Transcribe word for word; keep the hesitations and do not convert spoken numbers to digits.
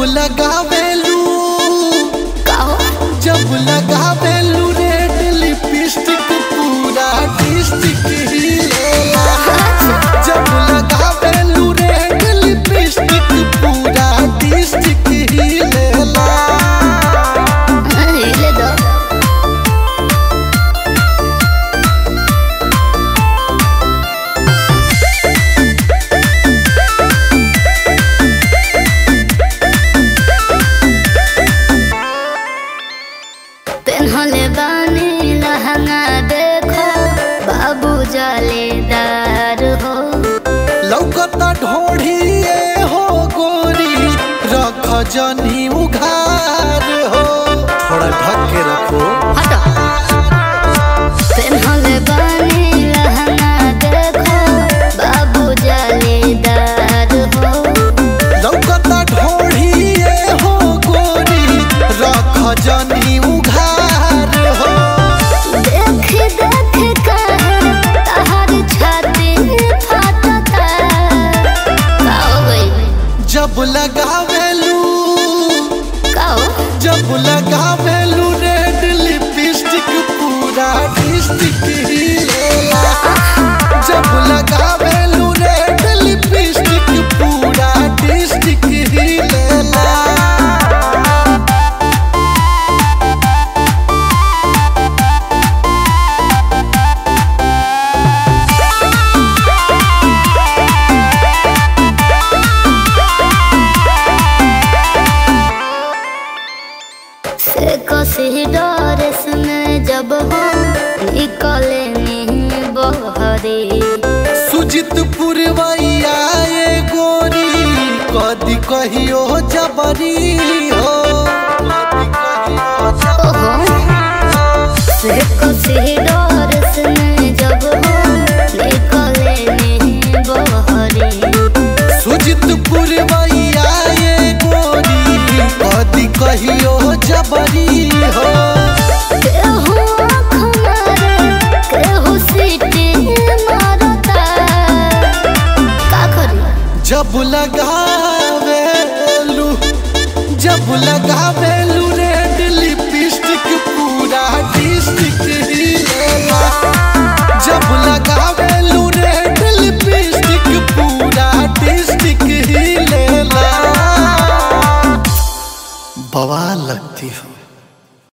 लगावेलू जब लगावेलू रेड लिपस्टिक पूरा डिस्ट्रिक्ट हिलेला। जब लगावेलू रेड लिपस्टिक पूरा डिस्ट्रिक्ट हिलेला। हिले दो पेन्हले बानी लहंगा देखो बाबू जालेदार हो। लौकता ढोढ़िए हो गोरी रख जनी उघार हो। थोड़ा ढक के रखो। हटो पेन्हले बानी लहंगा देखो बाबू जालेदार हो। लौकता ढोढ़िए हो गोरी रख जनी उघार हो। देख देख कहे तहार छाती फाटता। का हो गई जब लगावेलू का हो जब लगावेलू रेड लिपस्टिक पूरा डिस्ट्रिक्ट हिलेला। जब लगावेलू रेड लिपस्टिक पूरा डिस्ट्रिक्ट हिलेला। से कसी डरेस में जब हम निकले नहीं बहरे। सुजित पुरवैया ये गोरी कदी कहियो जबरी हो। कदी कहियो जबरी हो। से कसी डरेस में जब हम निकले नहीं बहरे। सुजित पुरवैया ये गोरी कदी कहियो जबरी हो। केहू आँख मारे केहू सीटी मारता। का करी जब लगावेलू जब लगावे